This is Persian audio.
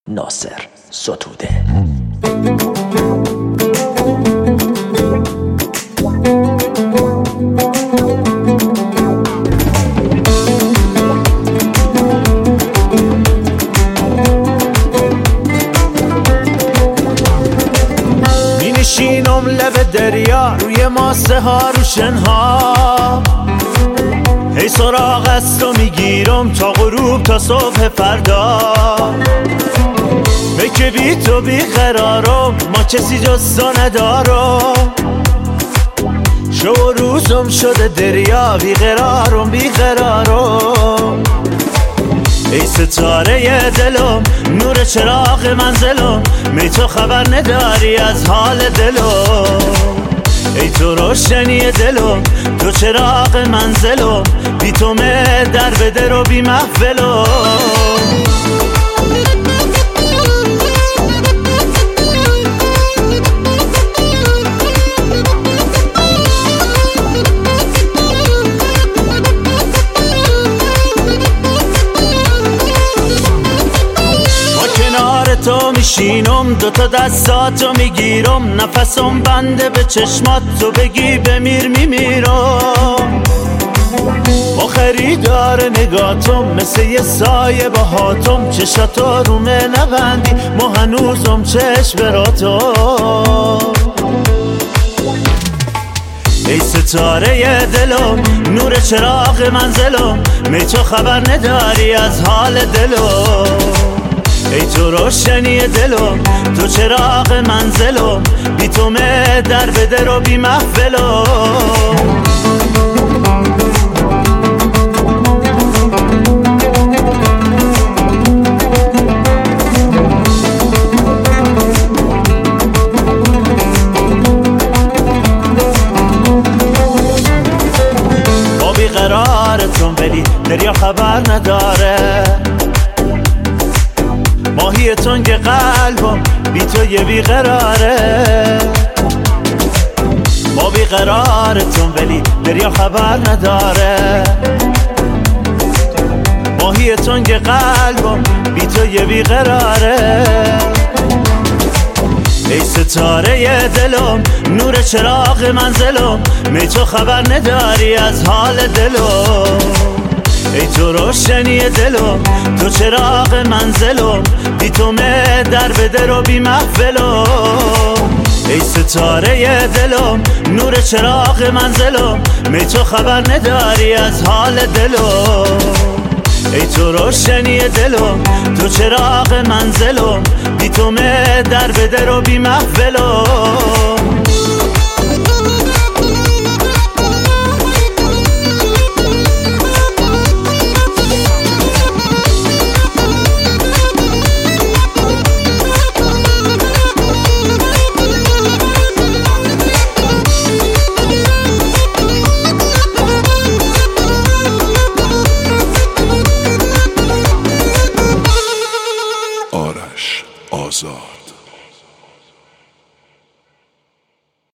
ناصر ستوده. می‌نشینم لب دریا روی ماسه ها رو شنها، هی سراغ از تو میگیرم تا غروب تا صبح فردا. به که بی تو بیقرارم، ما کسی جز تو ندارم. شو روزم شده دریا، بیقرارم بیقرارم. ای ستاره دلم، نور چراغ منزلم، می تو خبر نداری از حال دلم. ای تو روشنی دلم، تو چراغ منزلم، بی تو مه در به در و بی محفلم. تو میشینم، دوتا دستاتو میگیرم، نفسم بنده به چشمات، تو بگی بمیر میمیرم. با خریدار نگاتم مثل یه سایه باهاتم، چشاتو رومه نبندی ما هنوزم چشم براتم. ای ستاره دلم، نور چراغ منزلم، می تو خبر نداری از حال دلم. ای تو روشنی دلم، تو چراغ منزلم، بی تو مه در به در و بی محفلم. با بیقرارتون ولی دریا خبر نداره. ماهی تنگ قلبم بی تو یه بیقراره. ما بیقرارتون ولی دریا خبر نداره. ماهی تنگ قلبم بی تو یه بیقراره. ای ستاره دلم، نور چراغ منزلم، می تو خبر نداری از حال دلم. ای تو روشنی دلم، تو چراغ منزلم، بی تو مه در به در و بی محفلم. ای ستاره دلم، نور چراغ منزلم، می تو خبر نداری از حال دلم. ای تو روشنی دلم، تو چراغ منزلم، بی تو مه در به در و بی محفلم.